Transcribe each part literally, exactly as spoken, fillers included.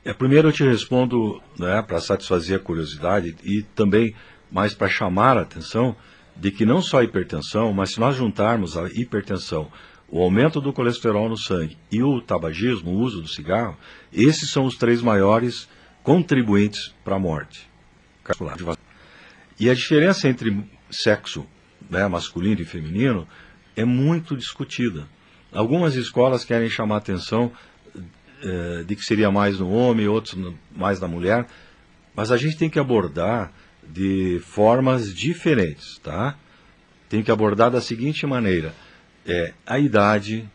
É, primeiro eu te respondo, né, para satisfazer a curiosidade e também mais para chamar a atenção de que não só a hipertensão, mas se nós juntarmos a hipertensão, o aumento do colesterol no sangue e o tabagismo, o uso do cigarro, esses são os três maiores contribuintes para a morte cardiovascular. E a diferença entre sexo, né, masculino e feminino é muito discutida. Algumas escolas querem chamar a atenção eh, de que seria mais no homem, outros no, mais na mulher, mas a gente tem que abordar de formas diferentes, tá? Tem que abordar da seguinte maneira: é, a idade,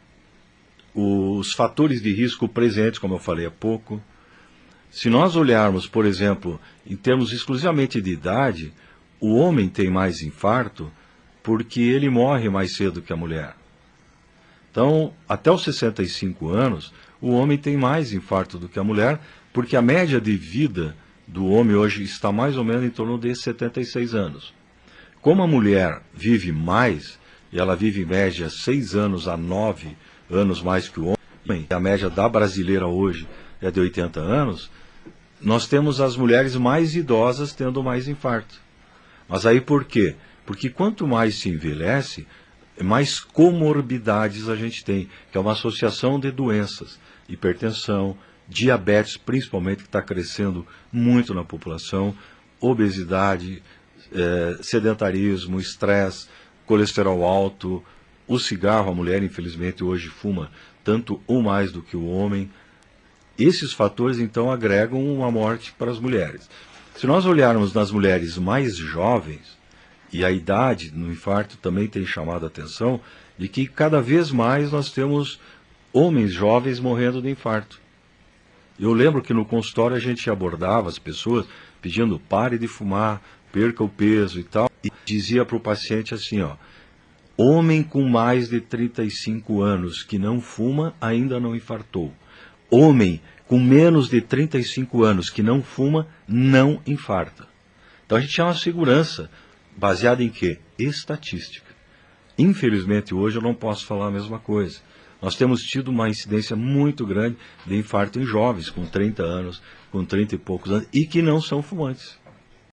os fatores de risco presentes, como eu falei há pouco. Se nós olharmos, por exemplo, em termos exclusivamente de idade, o homem tem mais infarto porque ele morre mais cedo que a mulher. Então, até os sessenta e cinco anos, o homem tem mais infarto do que a mulher, porque a média de vida do homem hoje está mais ou menos em torno de setenta e seis anos. Como a mulher vive mais, e ela vive em média seis anos a nove anos mais que o homem, a média da brasileira hoje é de oitenta anos, nós temos as mulheres mais idosas tendo mais infarto. Mas aí por quê? Porque quanto mais se envelhece, mais comorbidades a gente tem, que é uma associação de doenças, hipertensão, diabetes, principalmente, que está crescendo muito na população, obesidade, eh, sedentarismo, estresse, colesterol alto, o cigarro, a mulher, infelizmente, hoje fuma tanto ou mais do que o homem. Esses fatores, então, agregam uma morte para as mulheres. Se nós olharmos nas mulheres mais jovens, e a idade no infarto também tem chamado a atenção, de que cada vez mais nós temos homens jovens morrendo de infarto. Eu lembro que no consultório a gente abordava as pessoas pedindo: pare de fumar, perca o peso e tal, e dizia para o paciente assim, ó: homem com mais de trinta e cinco anos que não fuma ainda não infartou. Homem com menos de trinta e cinco anos que não fuma não infarta. Então a gente tinha uma segurança baseada em quê? Estatística. Infelizmente hoje eu não posso falar a mesma coisa. Nós temos tido uma incidência muito grande de infarto em jovens, com trinta anos, com trinta e poucos anos, e que não são fumantes.